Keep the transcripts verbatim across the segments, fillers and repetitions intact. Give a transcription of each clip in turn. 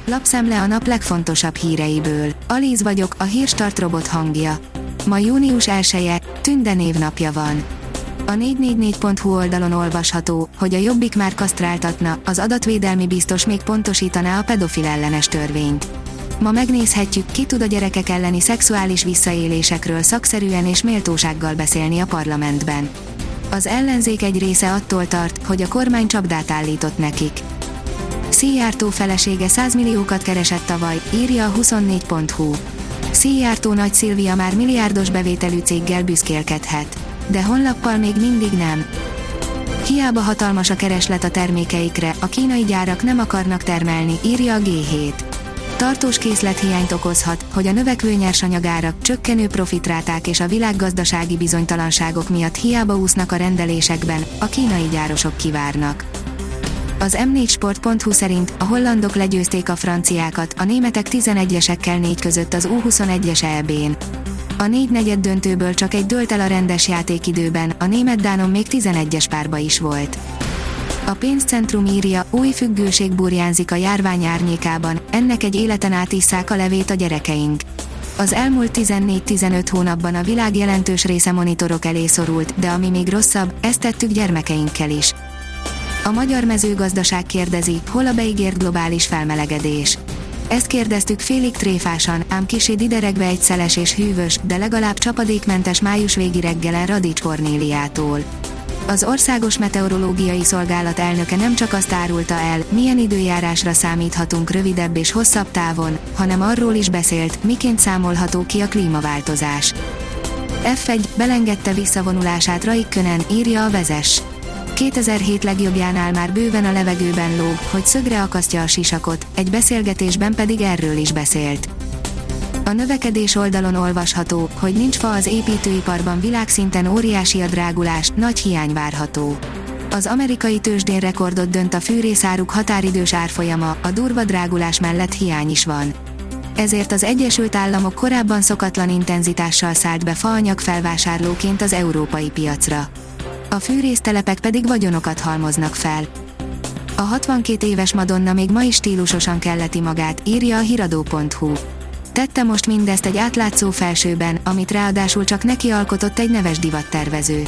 Lapszemle a nap legfontosabb híreiből. Alíz vagyok, a Hírstart robot hangja. Ma június elseje, Tünde névnapja van. A négy négy négy pont hu oldalon olvasható, hogy a Jobbik már kasztráltatna, az adatvédelmi biztos még pontosítaná a pedofil ellenes törvényt. Ma megnézhetjük, ki tud a gyerekek elleni szexuális visszaélésekről szakszerűen és méltósággal beszélni a parlamentben. Az ellenzék egy része attól tart, hogy a kormány csapdát állított nekik. Szijjártó felesége száz milliókat keresett tavaly, írja a huszonnégy pont hu. Szijjártó Nagy Szilvia már milliárdos bevételű céggel büszkélkedhet. De honlappal még mindig nem. Hiába hatalmas a kereslet a termékeikre, a kínai gyárak nem akarnak termelni, írja a gé hét. Tartós készlethiányt okozhat, hogy a növekvő nyersanyagárak, csökkenő profitráták és a világgazdasági bizonytalanságok miatt hiába úsznak a rendelésekben, a kínai gyárosok kivárnak. Az em négy sport pont hu szerint a hollandok legyőzték a franciákat, a németek tizenegyesekkel négy között az U huszonegyes é bén. A négy negyed döntőből csak egy dőlt el a rendes játékidőben, a német dánon még tizenegyes párba is volt. A pénzcentrum írja, új függőség burjánzik a járvány árnyékában, ennek egy életen át isszák a levét a gyerekeink. Az elmúlt tizennégy-tizenöt hónapban a világ jelentős része monitorok elé szorult, de ami még rosszabb, ezt tettük gyermekeinkkel is. A magyar mezőgazdaság kérdezi, hol a beígért globális felmelegedés. Ezt kérdeztük félig tréfásan, ám kissé dideregve egy szeles és hűvös, de legalább csapadékmentes május végi reggelen Radics Kornéliától. Az Országos Meteorológiai Szolgálat elnöke nem csak azt árulta el, milyen időjárásra számíthatunk rövidebb és hosszabb távon, hanem arról is beszélt, miként számolható ki a klímaváltozás. ef egy belengedte visszavonulását Raikkonen, írja a Vezes. kétezer-hét legjobbjánál már bőven a levegőben lóg, hogy szögre akasztja a sisakot, egy beszélgetésben pedig erről is beszélt. A növekedés oldalon olvasható, hogy nincs fa az építőiparban, világszinten óriási a drágulás, nagy hiány várható. Az amerikai tőzsdén rekordot dönt a fűrészáruk határidős árfolyama, a durva drágulás mellett hiány is van. Ezért az Egyesült Államok korábban szokatlan intenzitással szállt be faanyag felvásárlóként az európai piacra. A fűrésztelepek pedig vagyonokat halmoznak fel. A hatvankét éves Madonna még ma is stílusosan kelleti magát, írja a hiradó pont hu. Tette most mindezt egy átlátszó felsőben, amit ráadásul csak neki alkotott egy neves divattervező.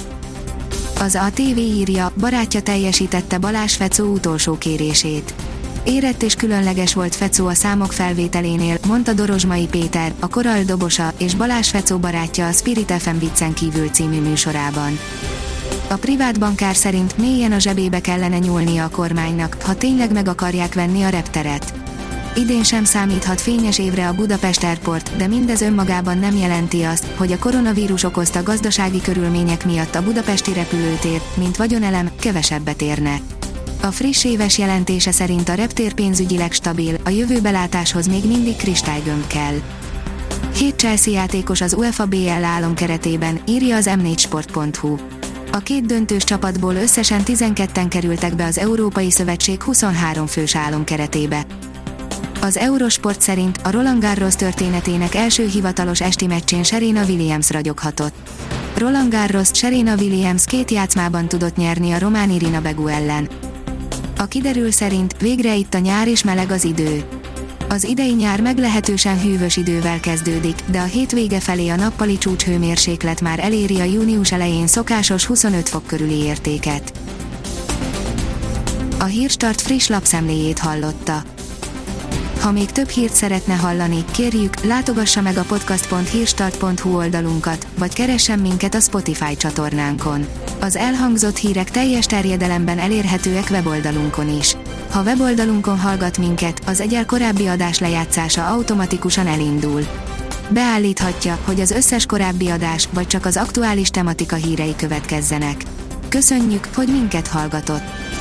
Az á té vé írja, barátja teljesítette Balázs Fecó utolsó kérését. Érett és különleges volt Fecó a számok felvételénél, mondta Dorozsmai Péter, a Korall dobosa, és Balázs Fecó barátja a Spirit ef em Viccen kívül című műsorában. A privát bankár szerint mélyen a zsebébe kellene nyúlnia a kormánynak, ha tényleg meg akarják venni a repteret. Idén sem számíthat fényes évre a Budapest Airport, de mindez önmagában nem jelenti azt, hogy a koronavírus okozta gazdasági körülmények miatt a budapesti repülőtér, mint vagyonelem, kevesebbet érne. A friss éves jelentése szerint a reptér pénzügyileg stabil, a jövőbelátáshoz még mindig kristálygömb kell. Hét Chelsea játékos az UEFA bé el álom keretében, írja az em négy sport pont hu. A két döntős csapatból összesen tizenketten kerültek be az Európai Szövetség huszonhárom fős álom keretébe. Az Eurosport szerint a Roland Garros történetének első hivatalos esti meccsén Serena Williams ragyoghatott. Roland Garrost Serena Williams két játszmában tudott nyerni a román Irina Begu ellen. A kiderül szerint végre itt a nyár és meleg az idő. Az idei nyár meglehetősen hűvös idővel kezdődik, de a hétvége felé a nappali csúcshőmérséklet már eléri a június elején szokásos huszonöt fok körüli értéket. A Hírstart friss lapszemléjét hallotta. Ha még több hírt szeretne hallani, kérjük, látogassa meg a podcast pont hírstart pont hu oldalunkat, vagy keressen minket a Spotify csatornánkon. Az elhangzott hírek teljes terjedelemben elérhetőek weboldalunkon is. Ha weboldalunkon hallgat minket, az egyel korábbi adás lejátszása automatikusan elindul. Beállíthatja, hogy az összes korábbi adás, vagy csak az aktuális tematika hírei következzenek. Köszönjük, hogy minket hallgatott!